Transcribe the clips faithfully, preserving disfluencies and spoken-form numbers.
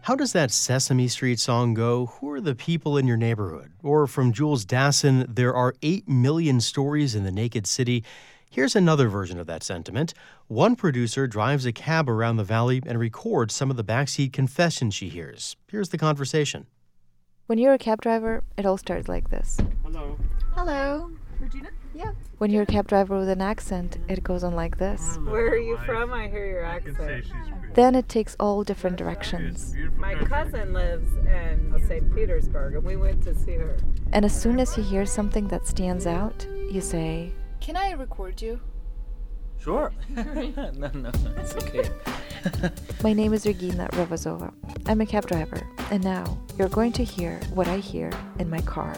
How does that Sesame Street song go? Who are the people in your neighborhood? Or from Jules Dassin, there are eight million stories in the naked city. Here's another version of that sentiment. One producer drives a cab around the valley and records some of the backseat confessions she hears. Here's the conversation. When you're a cab driver, it all starts like this. Hello. Hello. Regina? Yeah. When you're a cab driver with an accent, it goes on like this. Where are you from? I hear your I can say accent. she's pretty. Then it takes all different directions. Beautiful My country. cousin lives in Saint Petersburg, and we went to see her. And as soon as you hear something that stands out, you say, Can I record you? Sure. no, no, it's okay. My name is Regina Rovazova. I'm a cab driver, and now you're going to hear what I hear in my car.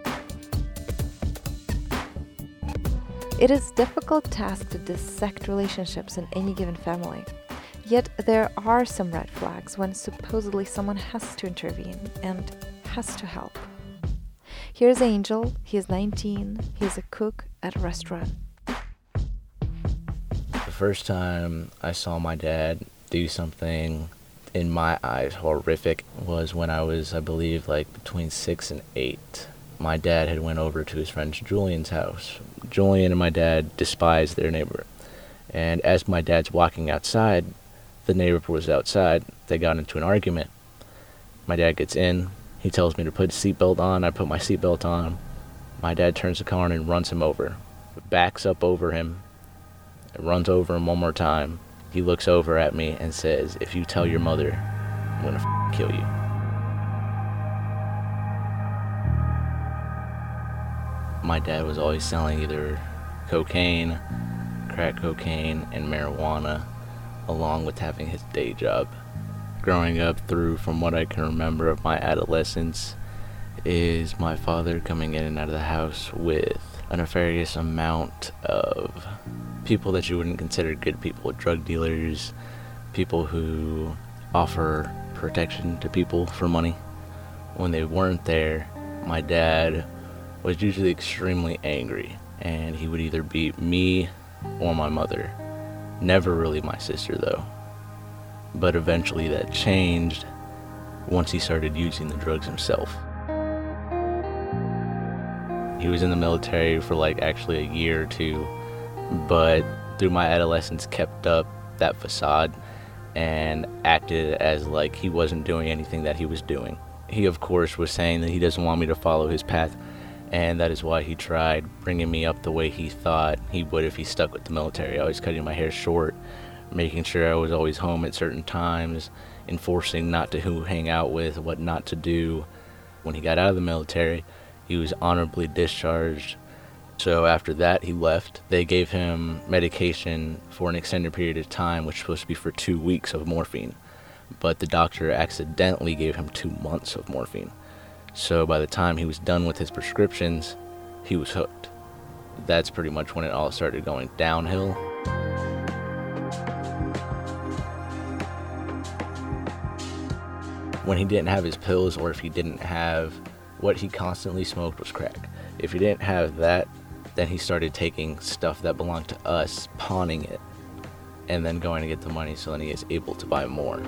It is a difficult task to dissect relationships in any given family. Yet there are some red flags when supposedly someone has to intervene and has to help. Here's Angel. He is nineteen. He is a cook at a restaurant. The first time I saw my dad do something, in my eyes, horrific, was when I was, I believe, like between six and eight. My dad had went over to his friend Julian's house. Julian and my dad despised their neighbor. And as my dad's walking outside, the neighbor was outside. They got into an argument. My dad gets in. He tells me to put a seatbelt on. I put my seatbelt on. My dad turns the car on and runs him over. Backs up over him. Runs over him one more time. He looks over at me and says, "If you tell your mother, I'm gonna f- kill you." My dad was always selling either cocaine, crack cocaine, and marijuana, along with having his day job. Growing up through, from what I can remember of my adolescence, is my father coming in and out of the house with a nefarious amount of people that you wouldn't consider good people, drug dealers, people who offer protection to people for money. When they weren't there, my dad was usually extremely angry, and he would either beat me or my mother. Never really my sister, though. But eventually that changed once he started using the drugs himself. He was in the military for like actually a year or two, but through my adolescence kept up that facade and acted as like he wasn't doing anything that he was doing. He, of course, was saying that he doesn't want me to follow his path, and that is why he tried bringing me up the way he thought he would if he stuck with the military. Always cutting my hair short, making sure I was always home at certain times, enforcing not to who hang out with, what not to do. When he got out of the military, he was honorably discharged. So after that, he left. They gave him medication for an extended period of time, which was supposed to be for two weeks of morphine. But the doctor accidentally gave him two months of morphine. So by the time he was done with his prescriptions, he was hooked. That's pretty much when it all started going downhill. When he didn't have his pills, or if he didn't have what he constantly smoked was crack. If he didn't have that, then he started taking stuff that belonged to us, pawning it, and then going to get the money so then he is able to buy more.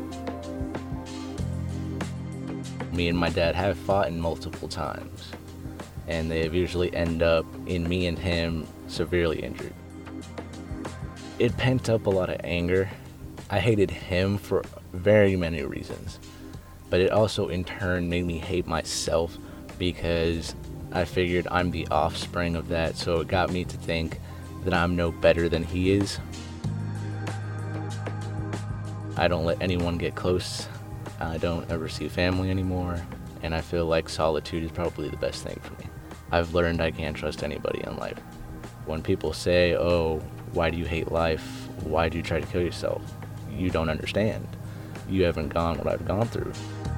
Me and my dad have fought in multiple times, and they have usually end up in me and him severely injured. It pent up a lot of anger. I hated him for very many reasons, but it also in turn made me hate myself because I figured I'm the offspring of that, so it got me to think that I'm no better than he is. I don't let anyone get close. I don't ever see family anymore, and I feel like solitude is probably the best thing for me. I've learned I can't trust anybody in life. When people say, "Oh, why do you hate life? Why do you try to kill yourself?" You don't understand. You haven't gone what I've gone through.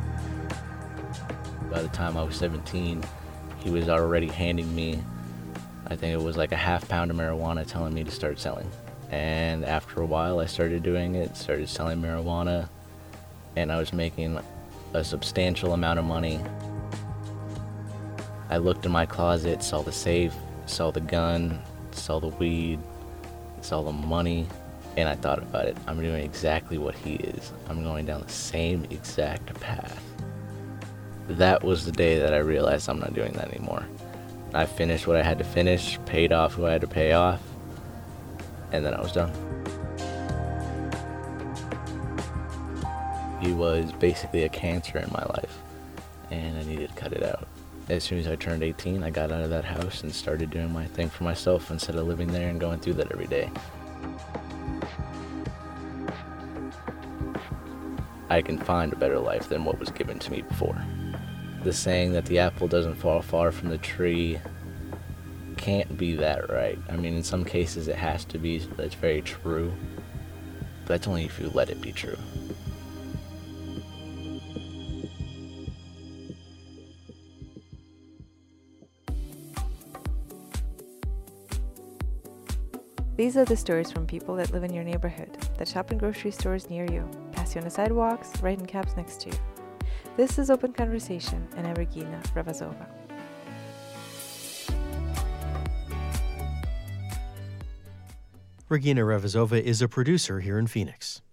By the time I was seventeen, he was already handing me, I think it was like a half pound of marijuana, telling me to start selling. And after a while, I started doing it, started selling marijuana, and I was making a substantial amount of money. I looked in my closet, saw the safe, saw the gun, saw the weed, saw the money, And I thought about it. I'm doing exactly what he is. I'm going down the same exact path. That was the day that I realized I'm not doing that anymore. I finished what I had to finish, paid off who I had to pay off, and then I was done. He was basically a cancer in my life, and I needed to cut it out. As soon as I turned eighteen, I got out of that house and started doing my thing for myself instead of living there and going through that every day. I can find a better life than what was given to me before. The saying that the apple doesn't fall far from the tree can't be that right. I mean, in some cases it has to be. That's very true. But that's only if you let it be true. These are the stories from people that live in your neighborhood, that shop in grocery stores near you, pass you on the sidewalks, ride in cabs next to you. This is Open Conversation, and I'm Regina Ravazova. Regina Ravazova is a producer here in Phoenix.